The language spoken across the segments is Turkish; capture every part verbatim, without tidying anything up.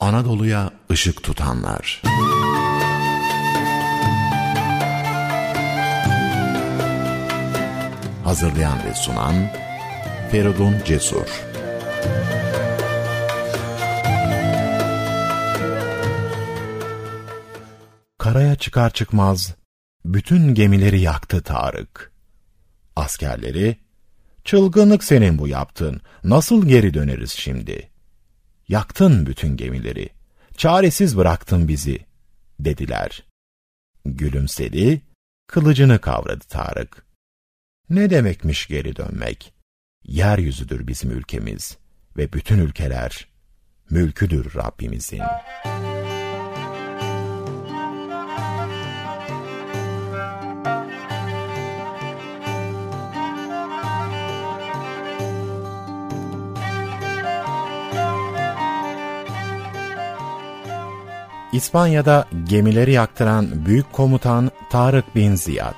Anadolu'ya ışık tutanlar. Hazırlayan ve sunan Feridun Cesur. Karaya çıkar çıkmaz bütün gemileri yaktı Tarık. Askerleri, "Çılgınlık senin bu yaptığın, nasıl geri döneriz şimdi? Yaktın bütün gemileri, çaresiz bıraktın bizi," dediler. Gülümsedi, kılıcını kavradı Tarık. "Ne demekmiş geri dönmek? Yeryüzüdür bizim ülkemiz ve bütün ülkeler mülküdür Rabbimizin." İspanya'da gemileri yaktıran büyük komutan Tarık bin Ziyad.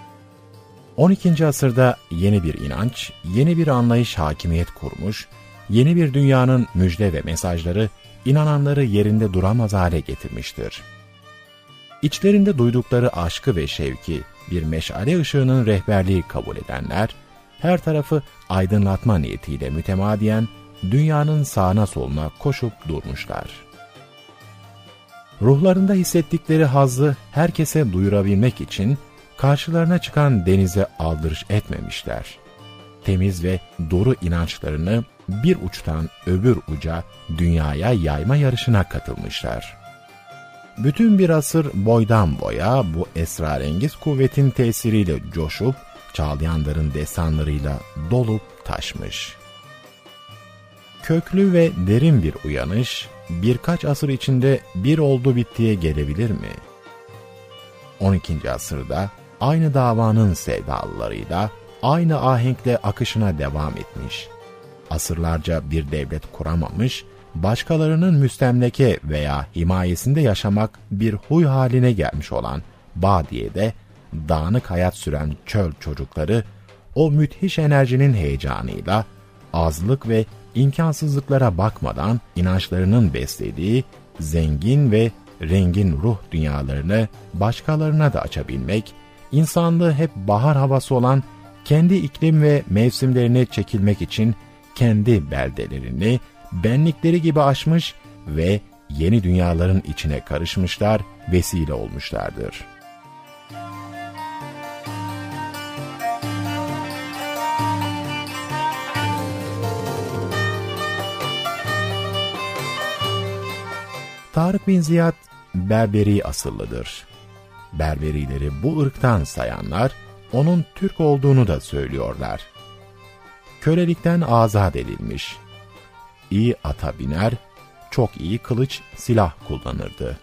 on ikinci asırda yeni bir inanç, yeni bir anlayış hakimiyet kurmuş, yeni bir dünyanın müjde ve mesajları inananları yerinde duramaz hale getirmiştir. İçlerinde duydukları aşkı ve şevki bir meşale ışığının rehberliği kabul edenler, her tarafı aydınlatma niyetiyle mütemadiyen dünyanın sağına soluna koşup durmuşlar. Ruhlarında hissettikleri hazzı herkese duyurabilmek için karşılarına çıkan denize aldırış etmemişler. Temiz ve doğru inançlarını bir uçtan öbür uca dünyaya yayma yarışına katılmışlar. Bütün bir asır boydan boya bu esrarengiz kuvvetin tesiriyle coşup, çağlayanların destanlarıyla dolup taşmış. Köklü ve derin bir uyanış, birkaç asır içinde bir oldu bittiye gelebilir mi? on ikinci asırda aynı davanın sevdalılarıyla, aynı ahenkle akışına devam etmiş. Asırlarca bir devlet kuramamış, başkalarının müstemleke veya himayesinde yaşamak bir huy haline gelmiş olan Badiye'de dağınık hayat süren çöl çocukları, o müthiş enerjinin heyecanıyla, azlık ve imkansızlıklara bakmadan inançlarının beslediği zengin ve rengin ruh dünyalarını başkalarına da açabilmek, insanlığı hep bahar havası olan kendi iklim ve mevsimlerine çekilmek için kendi beldelerini benlikleri gibi aşmış ve yeni dünyaların içine karışmışlar, vesile olmuşlardır. Tarık bin Ziyad, Berberi asıllıdır. Berberileri bu ırktan sayanlar, onun Türk olduğunu da söylüyorlar. Kölelikten azat edilmiş. İyi ata biner, çok iyi kılıç, silah kullanırdı.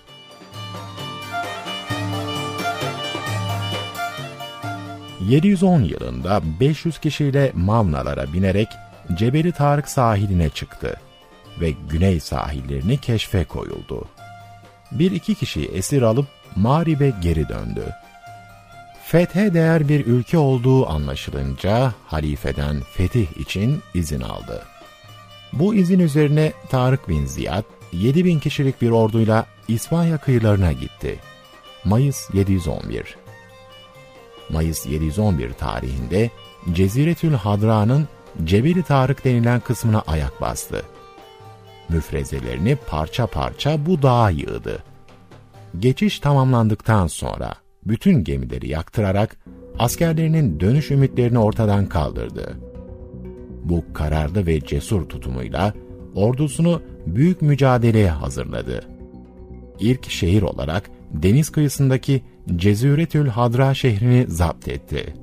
yedi yüz on yılında beş yüz kişiyle Mavnalara binerek Cebeli Tarık sahiline çıktı ve güney sahillerini keşfe koyuldu. Bir iki kişiyi esir alıp Mağrib'e geri döndü. Fethe değer bir ülke olduğu anlaşılınca halifeden fetih için izin aldı. Bu izin üzerine Tarık bin Ziyad yedi bin kişilik bir orduyla İspanya kıyılarına gitti. Mayıs yedi yüz on bir. Mayıs yedi yüz on bir tarihinde Ceziretül Hadra'nın Cebeli Tarık denilen kısmına ayak bastı. Müfrezelerini parça parça bu dağa yığdı. Geçiş tamamlandıktan sonra bütün gemileri yaktırarak askerlerinin dönüş ümitlerini ortadan kaldırdı. Bu kararlı ve cesur tutumuyla ordusunu büyük mücadeleye hazırladı. İlk şehir olarak deniz kıyısındaki Ceziretül Hadra şehrini zapt etti.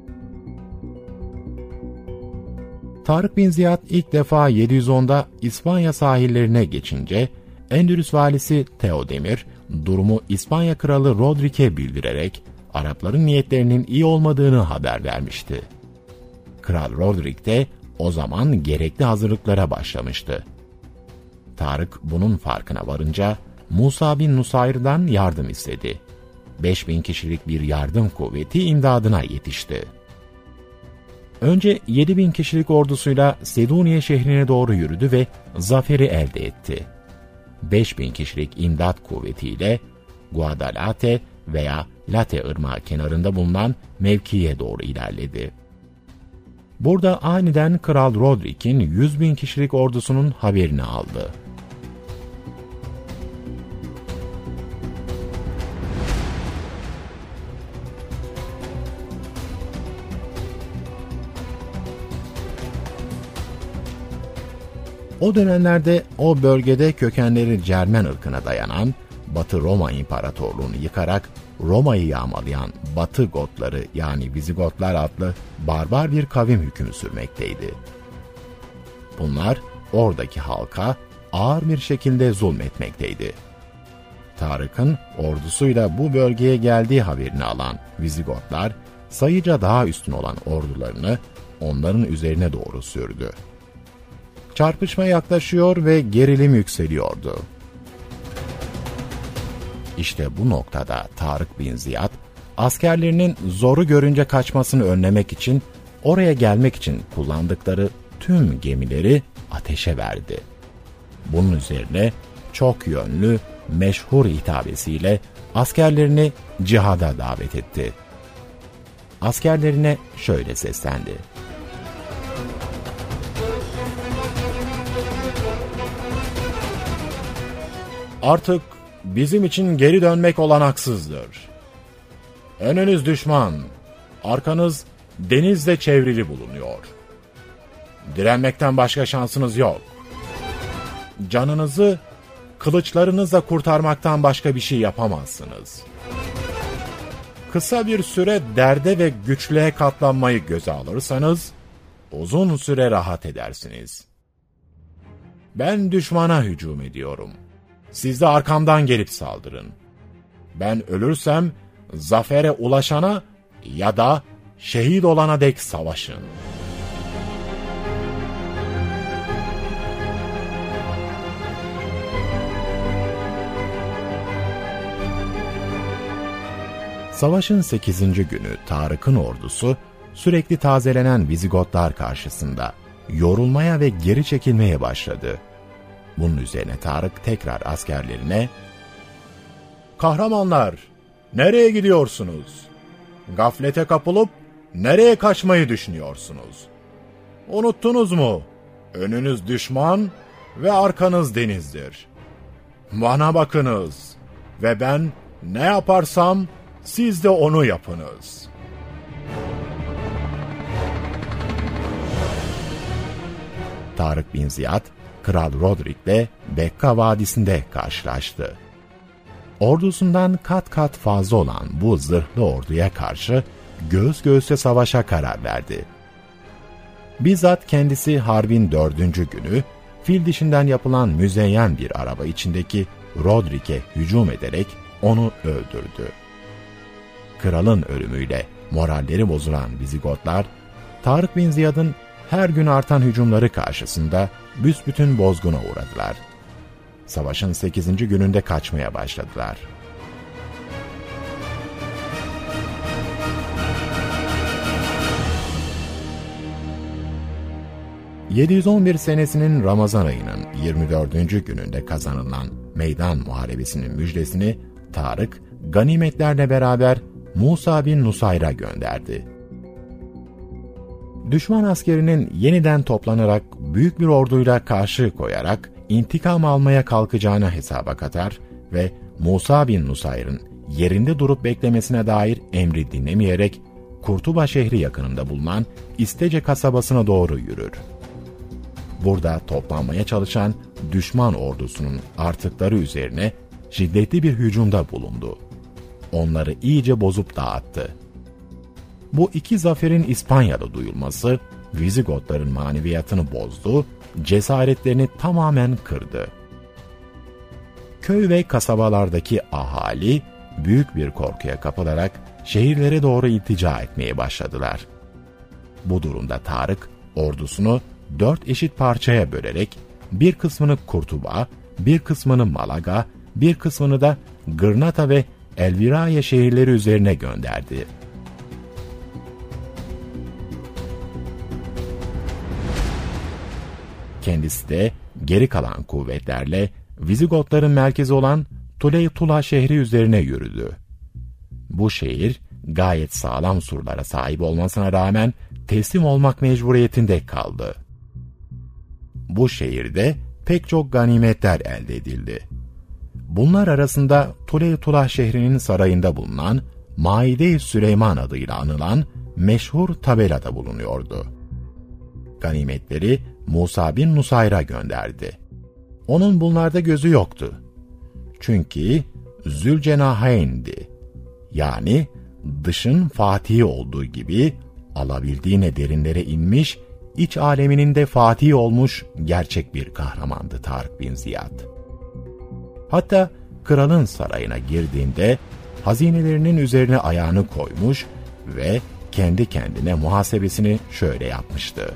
Tarık bin Ziyad ilk defa yedi yüz onda İspanya sahillerine geçince Endülüs valisi Teodemir durumu İspanya kralı Rodrik'e bildirerek Arapların niyetlerinin iyi olmadığını haber vermişti. Kral Rodrik de o zaman gerekli hazırlıklara başlamıştı. Tarık bunun farkına varınca Musa bin Nusayr'dan yardım istedi. beş bin kişilik bir yardım kuvveti imdadına yetişti. Önce yedi bin kişilik ordusuyla Seduniye şehrine doğru yürüdü ve zaferi elde etti. beş bin kişilik imdat kuvvetiyle Guadalate veya Late Irmağı kenarında bulunan mevkiye doğru ilerledi. Burada aniden Kral Rodrik'in yüz bin kişilik ordusunun haberini aldı. O dönemlerde o bölgede kökenleri Cermen ırkına dayanan Batı Roma İmparatorluğunu yıkarak Roma'yı yağmalayan Batı Gotları yani Vizigotlar adlı barbar bir kavim hüküm sürmekteydi. Bunlar oradaki halka ağır bir şekilde zulmetmekteydi. Tarık'ın ordusuyla bu bölgeye geldiği haberini alan Vizigotlar sayıca daha üstün olan ordularını onların üzerine doğru sürdü. Çarpışma yaklaşıyor ve gerilim yükseliyordu. İşte bu noktada Tarık bin Ziyad, askerlerinin zoru görünce kaçmasını önlemek için oraya gelmek için kullandıkları tüm gemileri ateşe verdi. Bunun üzerine çok yönlü, meşhur hitabesiyle askerlerini cihada davet etti. Askerlerine şöyle seslendi: "Artık bizim için geri dönmek olanaksızdır. Önünüz düşman, arkanız denizle çevrili bulunuyor. Direnmekten başka şansınız yok. Canınızı kılıçlarınızla kurtarmaktan başka bir şey yapamazsınız. Kısa bir süre derde ve güçlüğe katlanmayı göze alırsanız, uzun süre rahat edersiniz. Ben düşmana hücum ediyorum. Siz de arkamdan gelip saldırın. Ben ölürsem, zafere ulaşana ya da şehit olana dek savaşın." Savaşın sekizinci günü Tarık'ın ordusu sürekli tazelenen Vizigotlar karşısında yorulmaya ve geri çekilmeye başladı. Bunun üzerine Tarık tekrar askerlerine "Kahramanlar, nereye gidiyorsunuz? Gaflete kapılıp nereye kaçmayı düşünüyorsunuz? Unuttunuz mu? Önünüz düşman ve arkanız denizdir. Bana bakınız ve ben ne yaparsam siz de onu yapınız." Tarık bin Ziyad, Kral Rodrik'le Bekka Vadisi'nde karşılaştı. Ordusundan kat kat fazla olan bu zırhlı orduya karşı göğüs göğüse savaşa karar verdi. Bizzat kendisi harbin dördüncü günü fil dişinden yapılan müzeyyen bir araba içindeki Rodrik'e hücum ederek onu öldürdü. Kralın ölümüyle moralleri bozulan Vizigotlar, Tarık bin Ziyad'ın her gün artan hücumları karşısında büsbütün bozguna uğradılar. Savaşın sekizinci gününde kaçmaya başladılar. yedi yüz on bir senesinin Ramazan ayının yirmi dördüncü gününde kazanılan meydan muharebesinin müjdesini Tarık, ganimetlerle beraber Musa bin Nusayr'a gönderdi. Düşman askerinin yeniden toplanarak büyük bir orduyla karşı koyarak intikam almaya kalkacağına hesaba katar ve Musa bin Nusayr'ın yerinde durup beklemesine dair emri dinlemeyerek Kurtuba şehri yakınında bulunan İstece kasabasına doğru yürür. Burada toplanmaya çalışan düşman ordusunun artıkları üzerine şiddetli bir hücumda bulundu. Onları iyice bozup dağıttı. Bu iki zaferin İspanya'da duyulması, Vizigotların maneviyatını bozdu, cesaretlerini tamamen kırdı. Köy ve kasabalardaki ahali, büyük bir korkuya kapılarak şehirlere doğru iltica etmeye başladılar. Bu durumda Tarık, ordusunu dört eşit parçaya bölerek, bir kısmını Kurtuba, bir kısmını Malaga, bir kısmını da Gırnata ve Elviraya şehirleri üzerine gönderdi. Kendisi de geri kalan kuvvetlerle Vizigotların merkezi olan Tuleytula şehri üzerine yürüdü. Bu şehir gayet sağlam surlara sahip olmasına rağmen teslim olmak mecburiyetinde kaldı. Bu şehirde pek çok ganimetler elde edildi. Bunlar arasında Tuleytula şehrinin sarayında bulunan Maide-i Süleyman adıyla anılan meşhur tabela da bulunuyordu. Ganimetleri Musa bin Nusayr'a gönderdi. Onun bunlarda gözü yoktu. Çünkü Zülcenahayn'di. Yani dışın fatihi olduğu gibi alabildiğine derinlere inmiş, iç aleminin de fatihi olmuş gerçek bir kahramandı Tarık bin Ziyad. Hatta kralın sarayına girdiğinde hazinelerinin üzerine ayağını koymuş ve kendi kendine muhasebesini şöyle yapmıştı.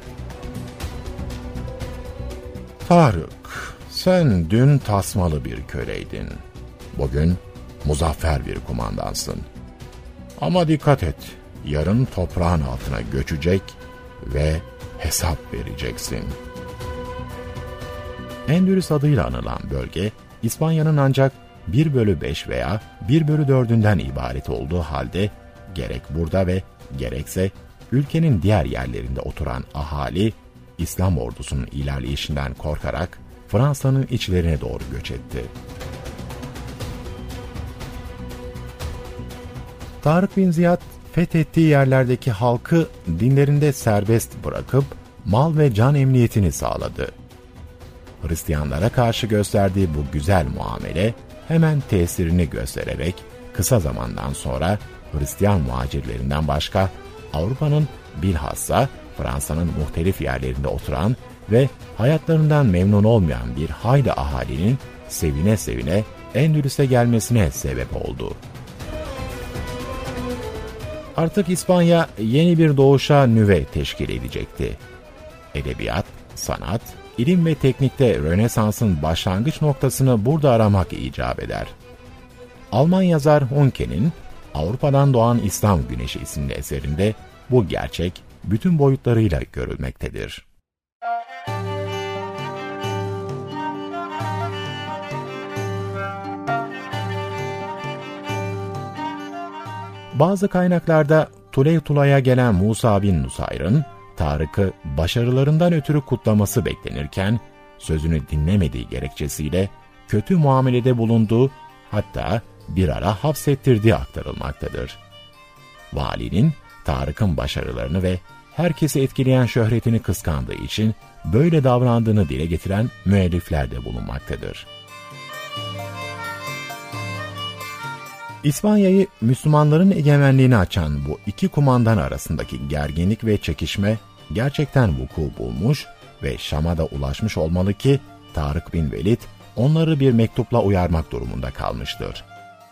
Tarık, sen dün tasmalı bir köleydin. Bugün muzaffer bir kumandansın. Ama dikkat et, yarın toprağın altına göçecek ve hesap vereceksin. Endülüs adıyla anılan bölge, İspanya'nın ancak bir bölü beş veya bir bölü dördünden ibaret olduğu halde, gerek burada ve gerekse ülkenin diğer yerlerinde oturan ahali, İslam ordusunun ilerleyişinden korkarak Fransa'nın içlerine doğru göç etti. Tarık bin Ziyad, fethettiği yerlerdeki halkı dinlerinde serbest bırakıp mal ve can emniyetini sağladı. Hristiyanlara karşı gösterdiği bu güzel muamele hemen tesirini göstererek kısa zamandan sonra Hristiyan muhacirlerinden başka Avrupa'nın bilhassa Fransa'nın muhtelif yerlerinde oturan ve hayatlarından memnun olmayan bir hayli ahalinin sevine sevine Endülüs'e gelmesine sebep oldu. Artık İspanya yeni bir doğuşa nüve teşkil edecekti. Edebiyat, sanat, ilim ve teknikte Rönesans'ın başlangıç noktasını burada aramak icap eder. Alman yazar Hunke'nin Avrupa'dan Doğan İslam Güneşi isimli eserinde bu gerçek bütün boyutlarıyla görülmektedir. Bazı kaynaklarda Tuleytula'ya gelen Musa bin Nusayr'ın Tarık'ı başarılarından ötürü kutlaması beklenirken, sözünü dinlemediği gerekçesiyle kötü muamelede bulunduğu, hatta bir ara hapsettirdiği aktarılmaktadır. Valinin Tarık'ın başarılarını ve herkesi etkileyen şöhretini kıskandığı için böyle davrandığını dile getiren müellifler de bulunmaktadır. İspanya'yı Müslümanların egemenliğini açan bu iki kumandan arasındaki gerginlik ve çekişme gerçekten vuku bulmuş ve Şam'a da ulaşmış olmalı ki Tarık bin Velid onları bir mektupla uyarmak durumunda kalmıştır.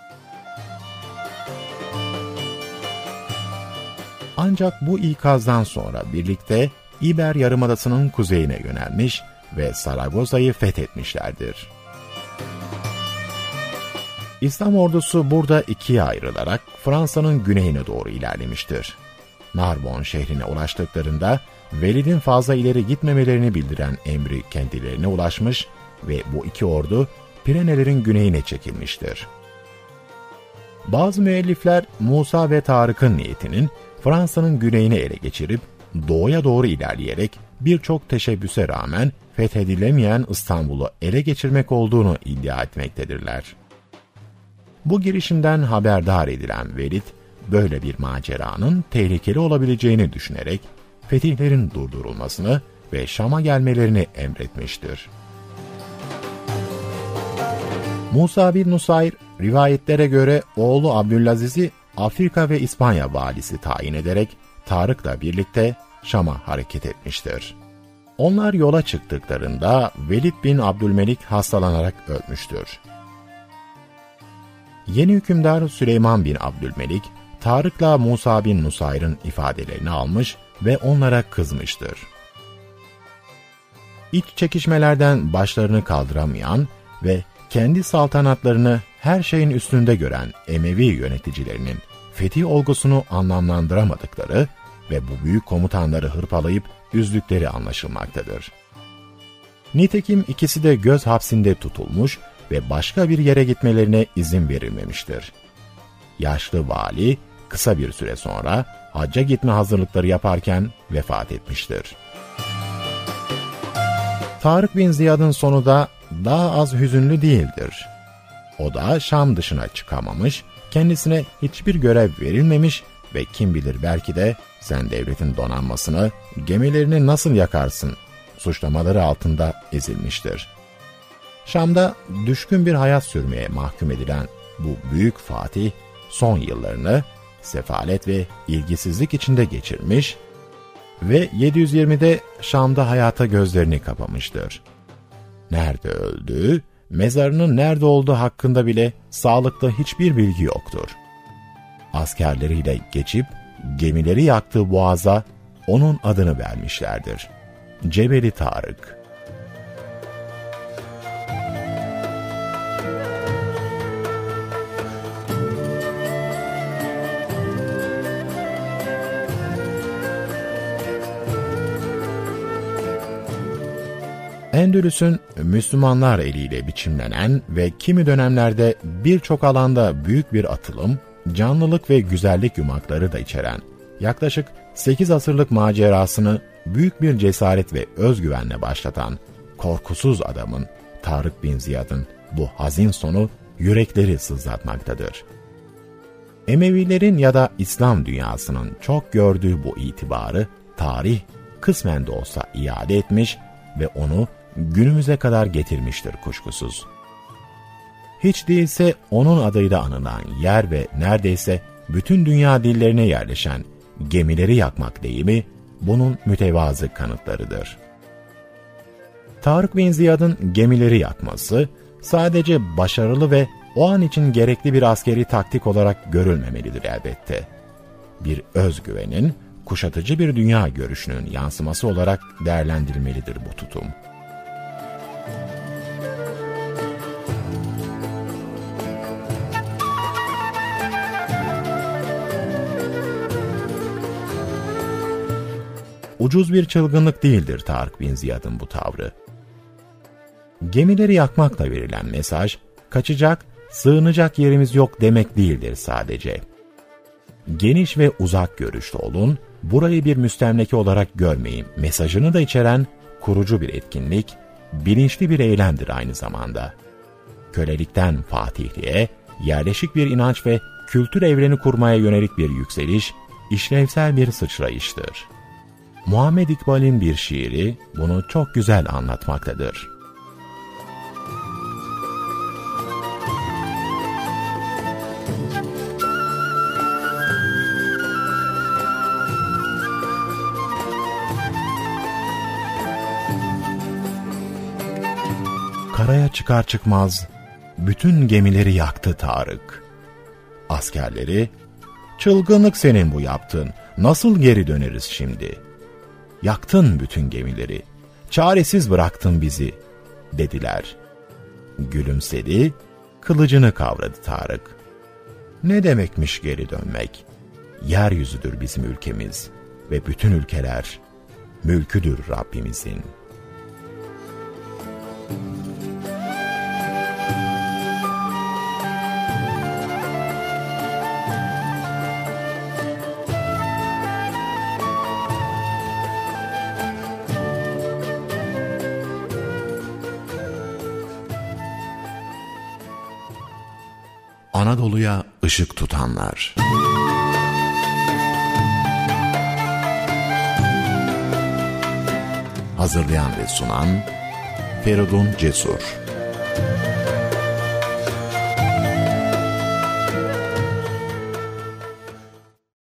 Ancak bu ikazdan sonra birlikte İber Yarımadası'nın kuzeyine yönelmiş ve Saragosa'yı fethetmişlerdir. İslam ordusu burada ikiye ayrılarak Fransa'nın güneyine doğru ilerlemiştir. Narbonne şehrine ulaştıklarında Velid'in fazla ileri gitmemelerini bildiren emri kendilerine ulaşmış ve bu iki ordu Pirenelerin güneyine çekilmiştir. Bazı müellifler Musa ve Tarık'ın niyetinin Fransa'nın güneyini ele geçirip doğuya doğru ilerleyerek birçok teşebbüse rağmen fethedilemeyen İstanbul'u ele geçirmek olduğunu iddia etmektedirler. Bu girişimden haberdar edilen Velid, böyle bir maceranın tehlikeli olabileceğini düşünerek fetihlerin durdurulmasını ve Şam'a gelmelerini emretmiştir. Musa bin Nusayr, rivayetlere göre oğlu Abdülaziz'i Afrika ve İspanya valisi tayin ederek Tarık'la birlikte Şam'a hareket etmiştir. Onlar yola çıktıklarında Velid bin Abdülmelik hastalanarak ölmüştür. Yeni hükümdar Süleyman bin Abdülmelik, Tarık'la Musa bin Nusayr'ın ifadelerini almış ve onlara kızmıştır. İç çekişmelerden başlarını kaldıramayan ve kendi saltanatlarını her şeyin üstünde gören Emevi yöneticilerinin fetih olgusunu anlamlandıramadıkları ve bu büyük komutanları hırpalayıp üzdükleri anlaşılmaktadır. Nitekim ikisi de göz hapsinde tutulmuş ve başka bir yere gitmelerine izin verilmemiştir. Yaşlı vali kısa bir süre sonra hacca gitme hazırlıkları yaparken vefat etmiştir. Tarık bin Ziyad'ın sonu da daha az hüzünlü değildir. O da Şam dışına çıkamamış, kendisine hiçbir görev verilmemiş ve kim bilir belki de sen devletin donanmasını, gemilerini nasıl yakarsın suçlamaları altında ezilmiştir. Şam'da düşkün bir hayat sürmeye mahkum edilen bu büyük fatih, son yıllarını sefalet ve ilgisizlik içinde geçirmiş ve yedi yüz yirmide Şam'da hayata gözlerini kapamıştır. Nerede öldüğü, mezarının nerede olduğu hakkında bile sağlıklı hiçbir bilgi yoktur. Askerleriyle geçip gemileri yaktığı boğaza onun adını vermişlerdir. Cebeli Tarık. Endülüs'ün Müslümanlar eliyle biçimlenen ve kimi dönemlerde birçok alanda büyük bir atılım, canlılık ve güzellik yumakları da içeren yaklaşık sekiz asırlık macerasını büyük bir cesaret ve özgüvenle başlatan korkusuz adamın, Tarık bin Ziyad'ın bu hazin sonu yürekleri sızlatmaktadır. Emevilerin ya da İslam dünyasının çok gördüğü bu itibarı tarih kısmen de olsa iade etmiş ve onu günümüze kadar getirmiştir kuşkusuz. Hiç değilse onun adıyla anılan yer ve neredeyse bütün dünya dillerine yerleşen gemileri yakmak deyimi bunun mütevazı kanıtlarıdır. Tarık bin Ziyad'ın gemileri yakması sadece başarılı ve o an için gerekli bir askeri taktik olarak görülmemelidir elbette. Bir özgüvenin, kuşatıcı bir dünya görüşünün yansıması olarak değerlendirilmelidir bu tutum. Ucuz bir çılgınlık değildir Tarık bin Ziyad'ın bu tavrı. Gemileri yakmakla verilen mesaj, kaçacak, sığınacak yerimiz yok demek değildir sadece. Geniş ve uzak görüşlü olun, burayı bir müstemleke olarak görmeyin mesajını da içeren kurucu bir etkinlik, bilinçli bir eylemdir aynı zamanda. Kölelikten fatihliğe, yerleşik bir inanç ve kültür evreni kurmaya yönelik bir yükseliş, işlevsel bir sıçrayıştır. Muhammed İkbal'in bir şiiri bunu çok güzel anlatmaktadır. Karaya çıkar çıkmaz bütün gemileri yaktı Tarık. Askerleri, "Çılgınlık senin bu yaptığın, nasıl geri döneriz şimdi? Yaktın bütün gemileri, çaresiz bıraktın bizi," dediler. Gülümsedi, kılıcını kavradı Tarık. "Ne demekmiş geri dönmek? Yeryüzüdür bizim ülkemiz ve bütün ülkeler mülküdür Rabbimizin." Anadolu'ya ışık tutanlar. Hazırlayan ve sunan Feridun Cesur.